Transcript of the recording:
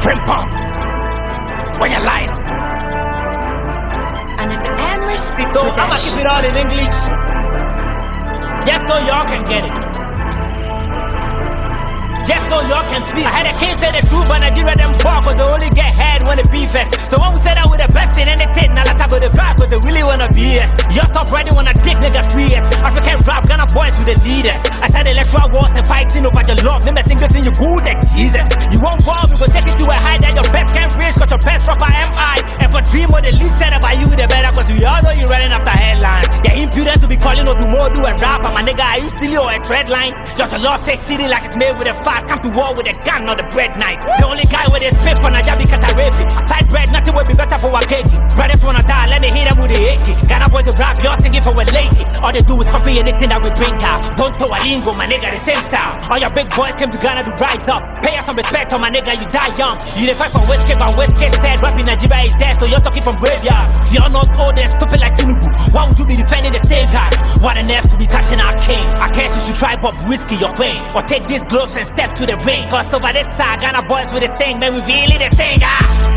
Frimpong. When you lie. And at the Amherst Speak So I'ma keep it all in English. Just so y'all can get it. Just so y'all can feel. I had a king say the truth, but Nigeria them poor, cause they only get head when the beef is. So when we say that we're the best in anything, now let's go the back, cause they really wanna be us. Y'all stop riding on a dick, nigga, 3 years. African rap, Ghana boys with the leaders. I said electoral wars and fighting over the love. Name a single thing you good at Jesus. You won't war, we go take it to a high that your best can't reach, cause your best rapper MI. And for dream or the least said about you, the better, cause we all know you running after headlines. They're impudent to be calling Odumodu a rapper. My nigga, are you silly or a tread line? Just a love take city like it's made with a fire. Come to war with a gun or the bread knife. The only guy with a spit for Najabi Katarefi. Side bread, nothing will be better for a cake. Brothers wanna die, let me hit them with the AK. Ghana boy to rap, y'all singing for a lady. All they do is copy anything that we bring out. Zonto Alingo, my nigga, the same style. All your big boys came to Ghana to rise up. Pay us some respect, on my nigga, you die young. You dey fight for Westcape and Westcape said rapping Nigeria is dead, so you're talking from graveyards. You're not old and stupid like Tinubu. Why would you be defending the same guy? What an F to be touching our king. I guess you should try Bob Whiskey your pain, or take these gloves and step to the ring. Cause over this side, Ghana boys with this thing, man, we really this thing, ah.